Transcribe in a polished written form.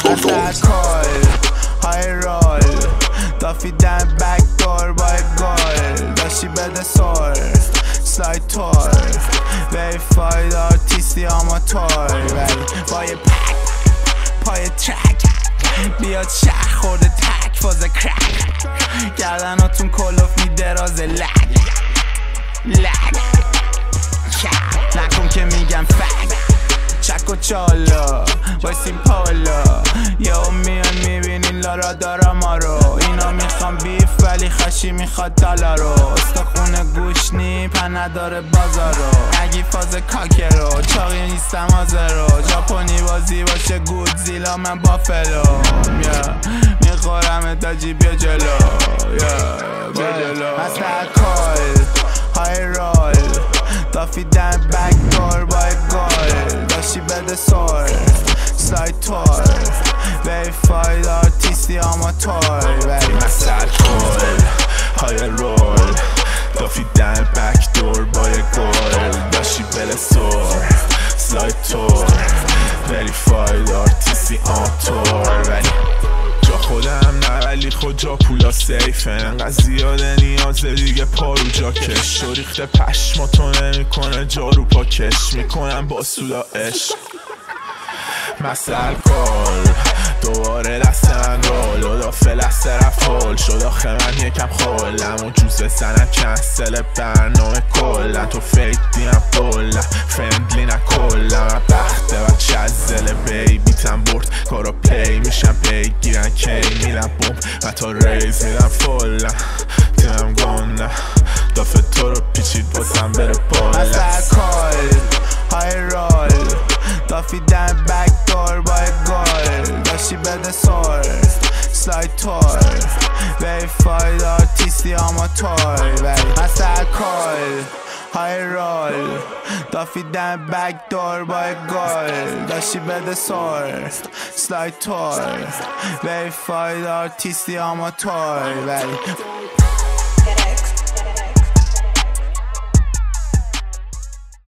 اصلا کال های رول دافیدن بک دور با گل داشتی بده سور سلاید تور ویفاید آرتیستی آماتور ولی با یه پک پای ترک بیاد شهر خورده تک فاز کرک گردناتون کلوف میده راز لگ نکن که میگم فک چک و چالا وایسیم پالا یهو میان میبینین لارا دارا ما رو اینا میخوام بیف ولی خشی میخواد دالا رو استخونه گوشنی پن نداره بازارو نگی فاز کاکه رو چاقی نیستم آزرو ژاپنی بازی باشه گودزیلا من بافلو میخورم تاجی بیا جلو اصلا کال های رول دافیدن بک دور با گل داشتی بده سور سلاید تور ویفاید آرتیستی آماتور ولی مثل کل های رول دافیدن بک دور با گل داشتی بده سور سلاید تور ویفاید آرتیستی آماتور ولی جا خودم نه ولی خود جا پولا سیفه انقدر زیاده نیازه دیگه پارو جا کش و ریخته پشماتو نمیکنه جارو پاکش میکنم با سودا عشق مثل کل دوباره دستن رول و دا فلسته رفت شد آخه من یکم خولم و جوز بزنم کنسل برنامه کلن تو فیک دیم بولم فرندلی نکلم بخته و چزل بیبیتم برد کارا پی میشم بگیرن کی میرم بوم و تا ریز میرم فولم تیمم گنده دافه تو رو پیچید بازم بره بالا اصلا کال های رول دافیدن بک دور با گل داشتی بده سور سلاید تور ویفاید آرتیستی آماتور ولی اصلا کال های رول دافیدن بک دور با گل داشتی بده سور سلاید تور ویفاید آرتیستی آماتور ولی